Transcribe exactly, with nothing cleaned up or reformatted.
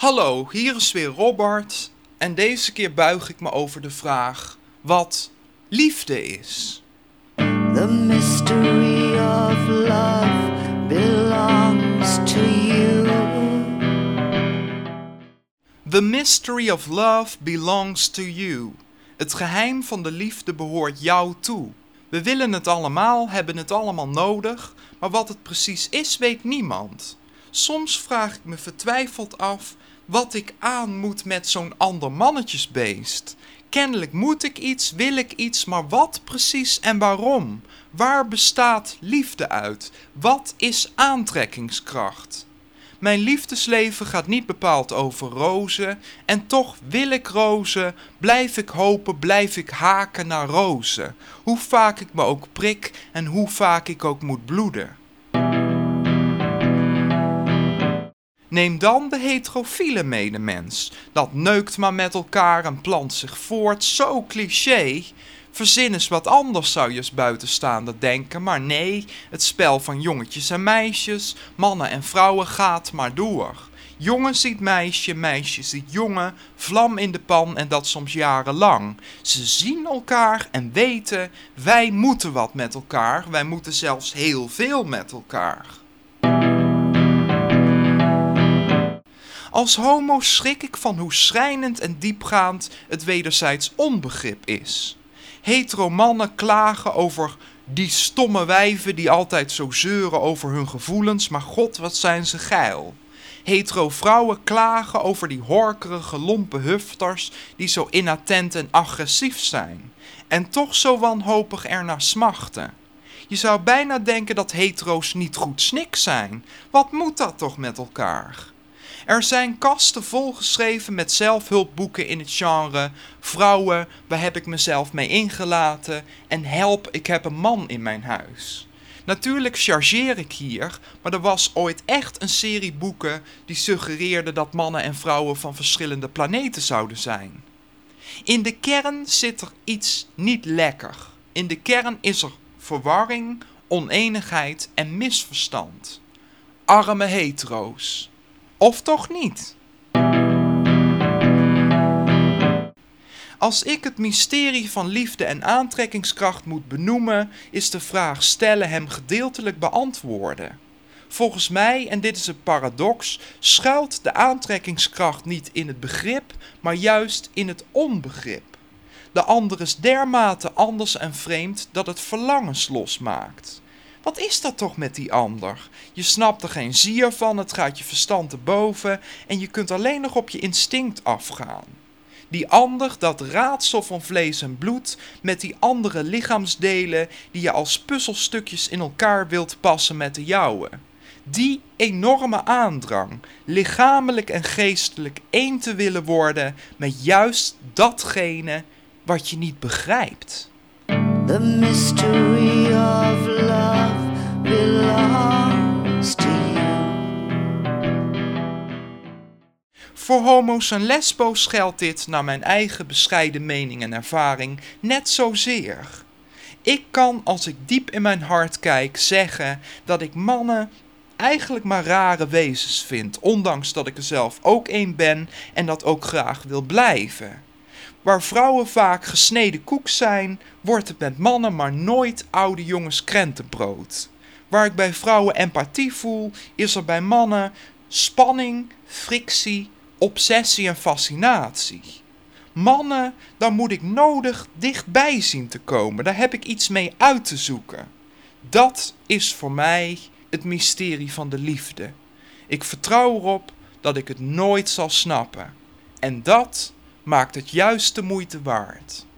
Hallo, hier is weer Robert en deze keer buig ik me over de vraag wat liefde is. The mystery of love belongs to you. The mystery of love belongs to you. Het geheim van de liefde behoort jou toe. We willen het allemaal, hebben het allemaal nodig, maar wat het precies is, weet niemand. Soms vraag ik me vertwijfeld af wat ik aan moet met zo'n ander mannetjesbeest. Kennelijk moet ik iets, wil ik iets, maar wat precies en waarom? Waar bestaat liefde uit? Wat is aantrekkingskracht? Mijn liefdesleven gaat niet bepaald over rozen en toch wil ik rozen, blijf ik hopen, blijf ik haken naar rozen. Hoe vaak ik me ook prik en hoe vaak ik ook moet bloeden. Neem dan de heterofiele medemens. Dat neukt maar met elkaar en plant zich voort, zo cliché. Verzin eens wat anders, zou je als buitenstaander denken, maar nee, het spel van jongetjes en meisjes, mannen en vrouwen gaat maar door. Jongen ziet meisje, meisje ziet jongen, vlam in de pan en dat soms jarenlang. Ze zien elkaar en weten, wij moeten wat met elkaar, wij moeten zelfs heel veel met elkaar. Als homo schrik ik van hoe schrijnend en diepgaand het wederzijds onbegrip is. Hetero mannen klagen over die stomme wijven die altijd zo zeuren over hun gevoelens, maar god wat zijn ze geil. Hetero vrouwen klagen over die horkerige lompe hufters die zo inattent en agressief zijn. En toch zo wanhopig ernaar smachten. Je zou bijna denken dat hetero's niet goed snik zijn. Wat moet dat toch met elkaar? Er zijn kasten volgeschreven met zelfhulpboeken in het genre vrouwen, waar heb ik mezelf mee ingelaten en help, ik heb een man in mijn huis. Natuurlijk chargeer ik hier, maar er was ooit echt een serie boeken die suggereerde dat mannen en vrouwen van verschillende planeten zouden zijn. In de kern zit er iets niet lekker. In de kern is er verwarring, oneenigheid en misverstand. Arme hetero's. Of toch niet? Als ik het mysterie van liefde en aantrekkingskracht moet benoemen, is de vraag stellen hem gedeeltelijk beantwoorden. Volgens mij, en dit is een paradox, schuilt de aantrekkingskracht niet in het begrip, maar juist in het onbegrip. De ander is dermate anders en vreemd dat het verlangens losmaakt. Wat is dat toch met die ander? Je snapt er geen zier van, het gaat je verstand te boven en je kunt alleen nog op je instinct afgaan. Die ander, dat raadsel van vlees en bloed, met die andere lichaamsdelen die je als puzzelstukjes in elkaar wilt passen met de jouwe. Die enorme aandrang, lichamelijk en geestelijk één te willen worden met juist datgene wat je niet begrijpt. The mystery of love belongs to you. Voor homo's en lesbo's geldt dit, naar mijn eigen bescheiden mening en ervaring, net zozeer. Ik kan, als ik diep in mijn hart kijk, zeggen dat ik mannen eigenlijk maar rare wezens vind, ondanks dat ik er zelf ook een ben en dat ook graag wil blijven. Waar vrouwen vaak gesneden koek zijn, wordt het met mannen maar nooit oude jongens krentenbrood. Waar ik bij vrouwen empathie voel, is er bij mannen spanning, frictie, obsessie en fascinatie. Mannen, daar moet ik nodig dichtbij zien te komen, daar heb ik iets mee uit te zoeken. Dat is voor mij het mysterie van de liefde. Ik vertrouw erop dat ik het nooit zal snappen. En dat maakt het juist de moeite waard.